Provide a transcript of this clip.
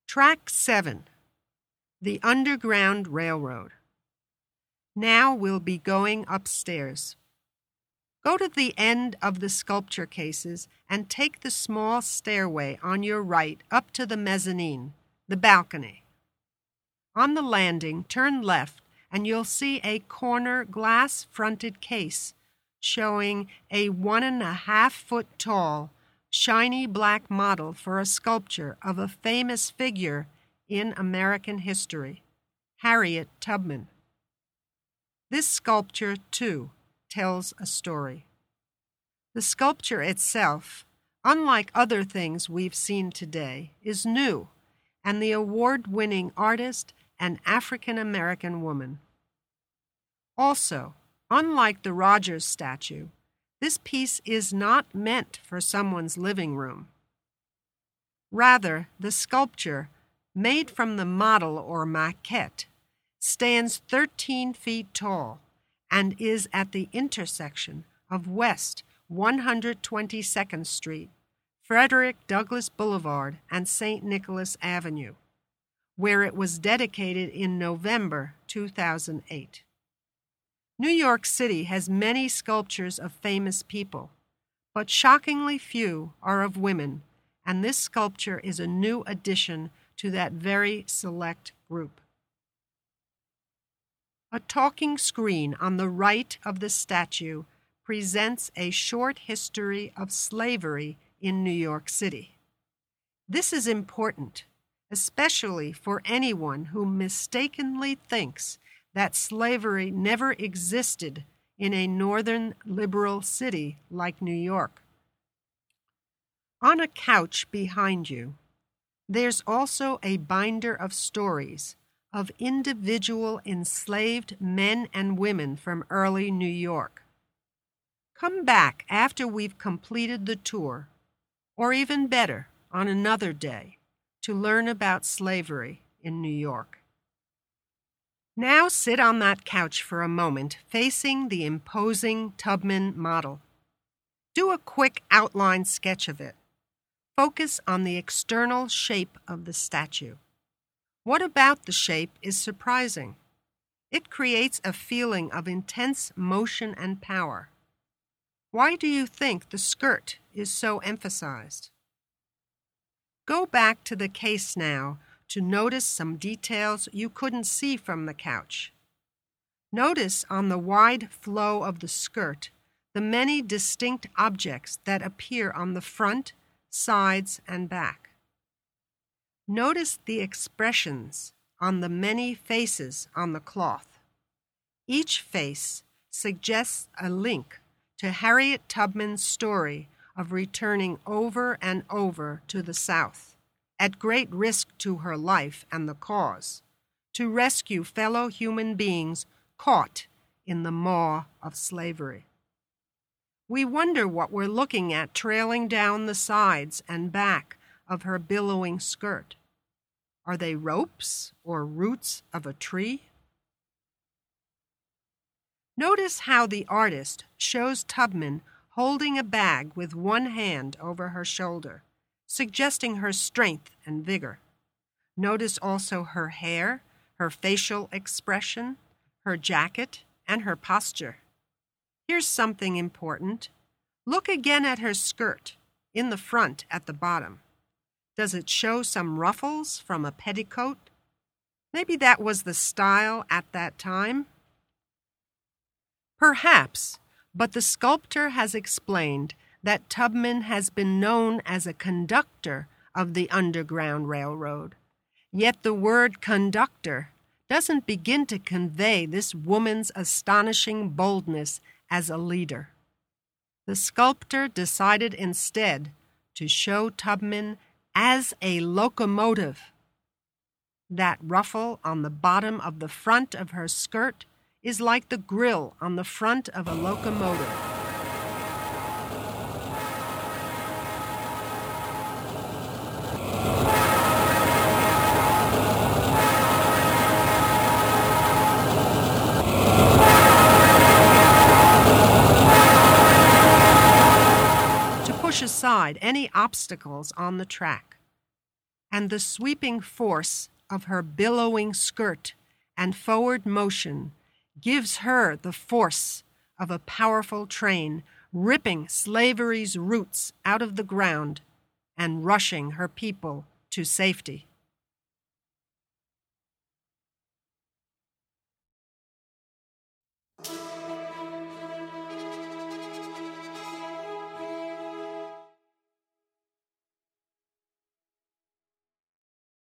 Track 7, the Underground Railroad. Now we'll be going upstairs. Go to the end of the sculpture cases and take the small stairway on your right up to the mezzanine, the balcony. On the landing, turn left and you'll see a corner glass-fronted case showing a 1.5-foot tall, shiny black model for a sculpture of a famous figure in American history, Harriet Tubman. This sculpture, too, tells a story. The sculpture itself, unlike other things we've seen today, is new, and the award-winning artist an African-American woman. Also, unlike the Rogers statue, this piece is not meant for someone's living room. Rather, the sculpture, made from the model or maquette, stands 13 feet tall and is at the intersection of West 122nd Street, Frederick Douglass Boulevard, and St. Nicholas Avenue, where it was dedicated in November 2008. New York City has many sculptures of famous people, but shockingly few are of women, and this sculpture is a new addition to that very select group. A talking screen on the right of the statue presents a short history of slavery in New York City. This is important, especially for anyone who mistakenly thinks that slavery never existed in a northern liberal city like New York. On a couch behind you, there's also a binder of stories of individual enslaved men and women from early New York. Come back after we've completed the tour, or even better, on another day, to learn about slavery in New York. Now sit on that couch for a moment, facing the imposing Tubman model. Do a quick outline sketch of it. Focus on the external shape of the statue. What about the shape is surprising? It creates a feeling of intense motion and power. Why do you think the skirt is so emphasized? Go back to the case now to notice some details you couldn't see from the couch. Notice on the wide flow of the skirt the many distinct objects that appear on the front, sides, and back. Notice the expressions on the many faces on the cloth. Each face suggests a link to Harriet Tubman's story of returning over and over to the South, at great risk to her life and the cause, to rescue fellow human beings caught in the maw of slavery. We wonder what we're looking at trailing down the sides and back of her billowing skirt. Are they ropes or roots of a tree? Notice how the artist shows Tubman holding a bag with one hand over her shoulder, suggesting her strength and vigor. Notice also her hair, her facial expression, her jacket, and her posture. Here's something important. Look again at her skirt, in the front at the bottom. Does it show some ruffles from a petticoat? Maybe that was the style at that time. Perhaps, but the sculptor has explained that Tubman has been known as a conductor of the Underground Railroad. Yet the word conductor doesn't begin to convey this woman's astonishing boldness as a leader. The sculptor decided instead to show Tubman as a locomotive. That ruffle on the bottom of the front of her skirt is like the grill on the front of a locomotive. Push aside any obstacles on the track. and the sweeping force of her billowing skirt and forward motion gives her the force of a powerful train ripping slavery's roots out of the ground and rushing her people to safety.